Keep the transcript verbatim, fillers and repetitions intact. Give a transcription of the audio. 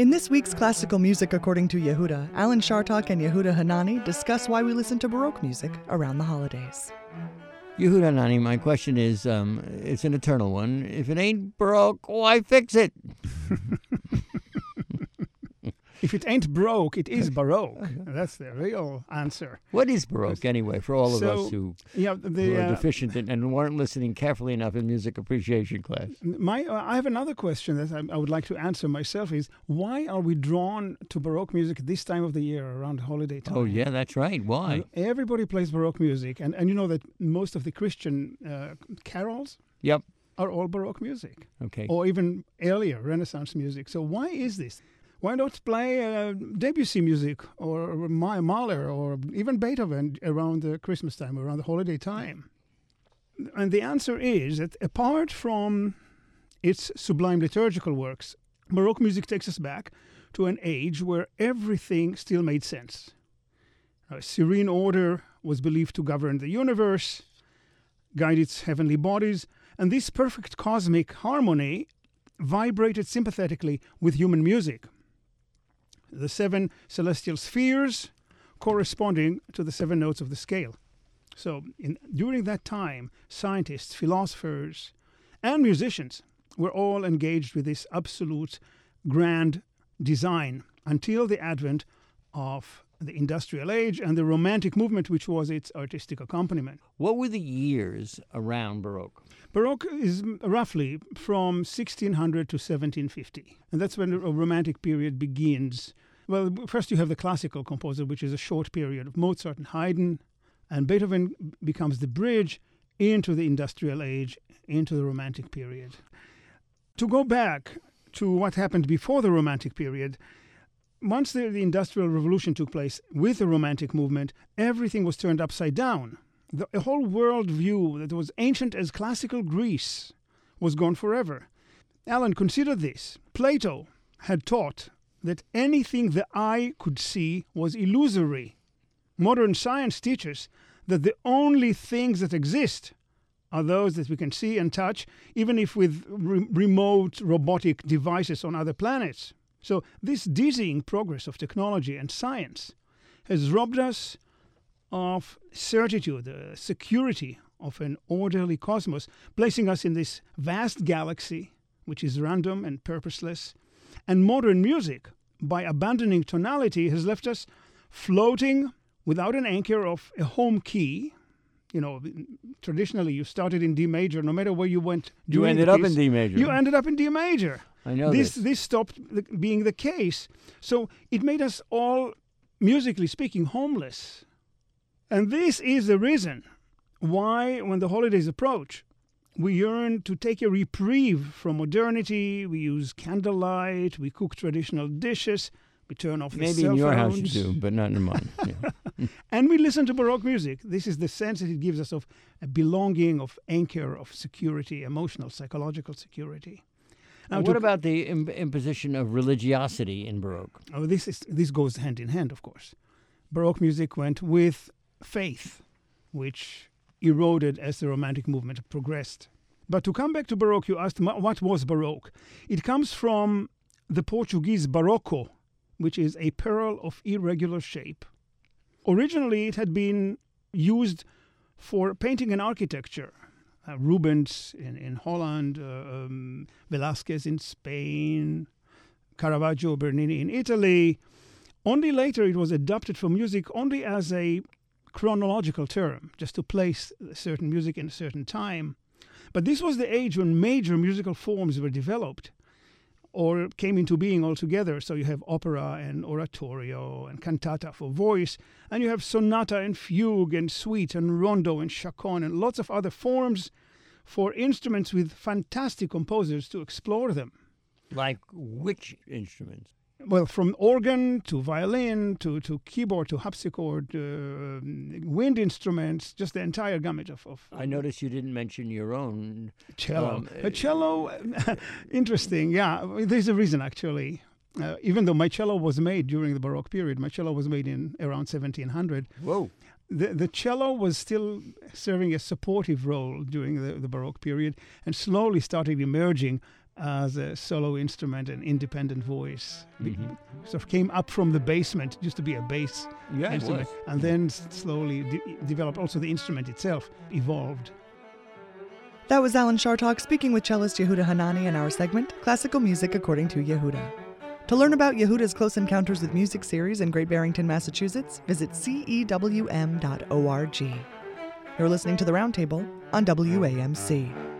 In this week's Classical Music According to Yehuda, Alan Shartok and Yehuda Hanani discuss why we listen to Baroque music around the holidays. Yehuda Hanani, my question is, um, it's an eternal one. If it ain't Baroque, why fix it? If it ain't broke, it is Baroque. That's the real answer. What is Baroque, anyway, for all of So, us who, Yeah, the, who are uh, deficient and, and weren't listening carefully enough in music appreciation class? my, uh, I have another question that I, I would like to answer myself is, why are we drawn to Baroque music this time of the year, around holiday time? Oh, yeah, that's right. Why? Uh, everybody plays Baroque music, and, and you know that most of the Christian uh, carols Yep. are all Baroque music, Okay. or even earlier Renaissance music. So why is this? Why not play uh, Debussy music or Ma- Mahler or even Beethoven around the Christmas time, around the holiday time? And the answer is that apart from its sublime liturgical works, Baroque music takes us back to an age where everything still made sense. A serene order was believed to govern the universe, guide its heavenly bodies, and this perfect cosmic harmony vibrated sympathetically with human music. The seven celestial spheres corresponding to the seven notes of the scale. So in, during that time, scientists, philosophers, and musicians were all engaged with this absolute grand design until the advent of the industrial age and the Romantic movement, which was its artistic accompaniment. What were the years around Baroque? Baroque is roughly from sixteen hundred to seventeen fifty, and that's when a Romantic period begins. Well, first you have the classical composer, which is a short period of Mozart and Haydn, and Beethoven becomes the bridge into the industrial age, into the Romantic period. To go back to what happened before the Romantic period, once the, the Industrial Revolution took place with the Romantic movement, everything was turned upside down. The, the whole world view that was ancient as classical Greece was gone forever. Alan, consider this. Plato had taught that anything the eye could see was illusory. Modern science teaches that the only things that exist are those that we can see and touch, even if with re- remote robotic devices on other planets. So this dizzying progress of technology and science has robbed us of certitude, the security of an orderly cosmos, placing us in this vast galaxy, which is random and purposeless. And modern music, by abandoning tonality, has left us floating without an anchor of a home key. You know, traditionally you started in D major, no matter where you went. You ended the up piece, in D major. You ended up in D major. I know this. this. This stopped being the case. So it made us all, musically speaking, homeless. And this is the reason why, when the holidays approach, we yearn to take a reprieve from modernity. We use candlelight. We cook traditional dishes. We turn off the Maybe cell in your phones. house you do, but not in mine. Yeah. And we listen to Baroque music. This is the sense that it gives us of a belonging, of anchor, of security, emotional, psychological security. Now, what to- about the im- imposition of religiosity in Baroque? Oh, this is this goes hand in hand, of course. Baroque music went with faith, which eroded as the Romantic movement progressed. But to come back to Baroque, you asked what was Baroque. It comes from the Portuguese barroco, which is a pearl of irregular shape. Originally, it had been used for painting and architecture. Uh, Rubens in, in Holland, uh, um, Velázquez in Spain, Caravaggio, Bernini in Italy. Only later it was adopted for music only as a chronological term, just to place certain music in a certain time. But this was the age when major musical forms were developed or came into being altogether. So you have opera and oratorio and cantata for voice, and you have sonata and fugue and suite and rondo and chaconne and lots of other forms for instruments with fantastic composers to explore them. Like which instruments? Well, from organ to violin to, to keyboard to harpsichord, uh, wind instruments, just the entire gamut of... of I noticed you didn't mention your own. Cello. Um, a cello, interesting, yeah. There's a reason, actually. Uh, even though my cello was made during the Baroque period, my cello was made in around seventeen hundred. Whoa. The, the cello was still serving a supportive role during the, the Baroque period and slowly started emerging as a solo instrument and independent voice. Mhm. Sort of came up from the basement. It used to be a bass Yeah, it instrument, was. and then s- slowly de- developed. Also, the instrument itself evolved. That was Alan Chartock speaking with cellist Yehuda Hanani in our segment, Classical Music According to Yehuda. To learn about Yehuda's Close Encounters with Music series in Great Barrington, Massachusetts, visit C E W M dot org. You're listening to The Roundtable on W A M C.